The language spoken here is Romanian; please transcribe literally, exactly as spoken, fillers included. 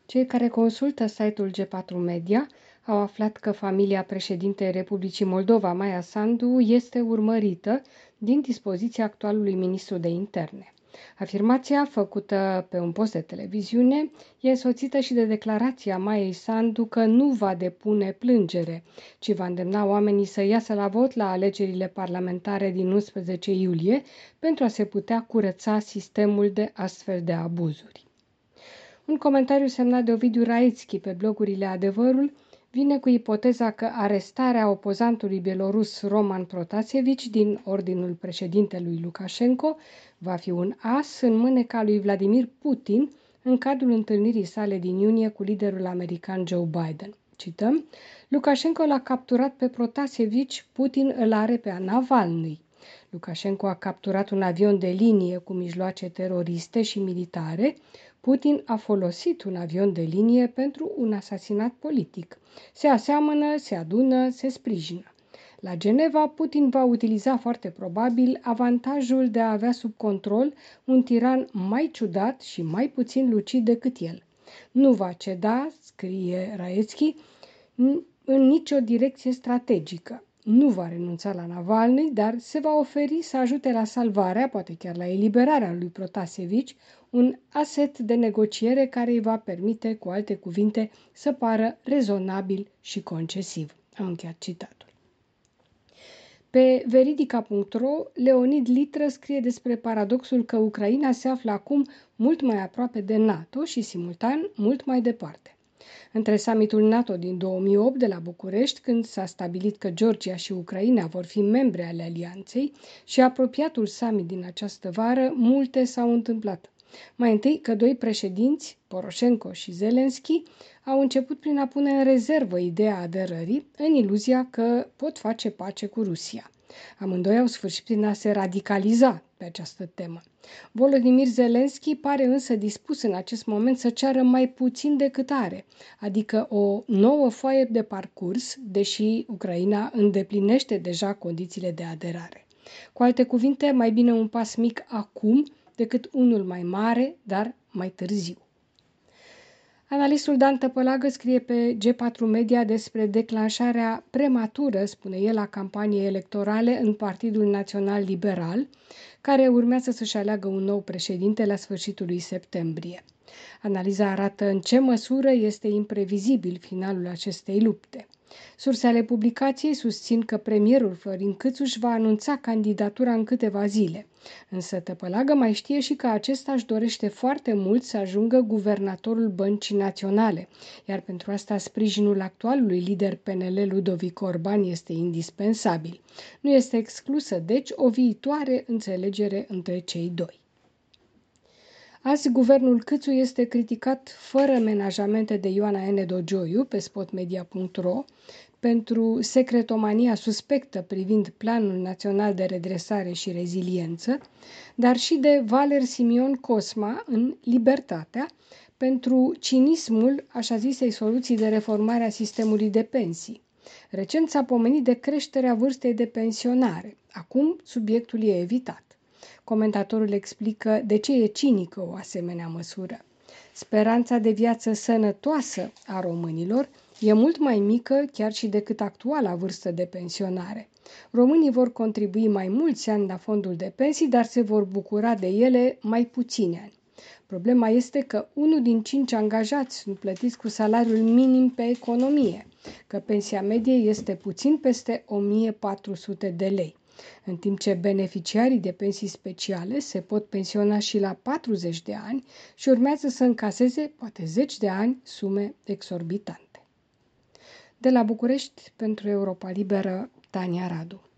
Cei care consultă site-ul G patru Media au aflat că familia președintei Republicii Moldova, Maia Sandu, este urmărită din dispoziția actualului ministru de interne. Afirmația, făcută pe un post de televiziune, e însoțită și de declarația Maiei Sandu că nu va depune plângere, ci va îndemna oamenii să iasă la vot la alegerile parlamentare din unsprezece iulie pentru a se putea curăța sistemul de astfel de abuzuri. Un comentariu semnat de Ovidiu Raitski pe blogurile Adevărul vine cu ipoteza că arestarea opozantului bielorus Roman Protasievici din ordinul președintelui Lukashenko va fi un as în mâneca lui Vladimir Putin în cadrul întâlnirii sale din iunie cu liderul american Joe Biden. Cităm: Lukashenko l-a capturat pe Protasievici, Putin îl are pe Navalny. Lukashenko a capturat un avion de linie cu mijloace teroriste și militare. Putin a folosit un avion de linie pentru un asasinat politic. Se aseamănă, se adună, se sprijină. La Geneva, Putin va utiliza foarte probabil avantajul de a avea sub control un tiran mai ciudat și mai puțin lucid decât el. Nu va ceda, scrie Raetski, în nicio direcție strategică. Nu va renunța la Navalny, dar se va oferi să ajute la salvarea, poate chiar la eliberarea lui Protasievici, un aset de negociere care îi va permite, cu alte cuvinte, să pară rezonabil și concesiv. Am încheiat citatul. Pe veridica punct ro, Leonid Litră scrie despre paradoxul că Ucraina se află acum mult mai aproape de NATO și, simultan, mult mai departe. Între summitul NATO din două mii opt de la București, când s-a stabilit că Georgia și Ucraina vor fi membre ale alianței, și apropiatul summit din această vară, multe s-au întâmplat. Mai întâi că doi președinți, Poroșenko și Zelenski, au început prin a pune în rezervă ideea aderării, în iluzia că pot face pace cu Rusia. Amândoi au sfârșit prin a se radicaliza pe această temă. Volodymyr Zelensky pare însă dispus în acest moment să ceară mai puțin decât are, adică o nouă foaie de parcurs, deși Ucraina îndeplinește deja condițiile de aderare. Cu alte cuvinte, mai bine un pas mic acum decât unul mai mare, dar mai târziu. Analistul Dan Tăpălagă scrie pe G patru Media despre declanșarea prematură, spune el, a campaniei electorale în Partidul Național Liberal, care urmează să-și aleagă un nou președinte la sfârșitul lui septembrie. Analiza arată în ce măsură este imprevizibil finalul acestei lupte. Surse ale publicației susțin că premierul Florin Câțu își va anunța candidatura în câteva zile, însă Tăpălagă mai știe și că acesta își dorește foarte mult să ajungă guvernatorul Băncii Naționale, iar pentru asta sprijinul actualului lider P N L Ludovic Orban este indispensabil. Nu este exclusă, deci, o viitoare înțelegere între cei doi. Azi, guvernul Câțu este criticat fără menajamente de Ioana N. Dogioiu pe spotmedia punct ro pentru secretomania suspectă privind Planul Național de Redresare și Reziliență, dar și de Valer Simion Cosma în Libertatea pentru cinismul așa zisei soluții de reformare a sistemului de pensii. Recent s-a pomenit de creșterea vârstei de pensionare. Acum subiectul e evitat. Comentatorul explică de ce e cinică o asemenea măsură. Speranța de viață sănătoasă a românilor e mult mai mică chiar și decât actuala vârstă de pensionare. Românii vor contribui mai mulți ani la fondul de pensii, dar se vor bucura de ele mai puțini ani. Problema este că unul din cinci angajați sunt plătiți cu salariul minim pe economie, că pensia medie este puțin peste o mie patru sute de lei, în timp ce beneficiarii de pensii speciale se pot pensiona și la patruzeci de ani și urmează să încaseze, poate zeci de ani, sume exorbitante. De la București, pentru Europa Liberă, Tania Radu.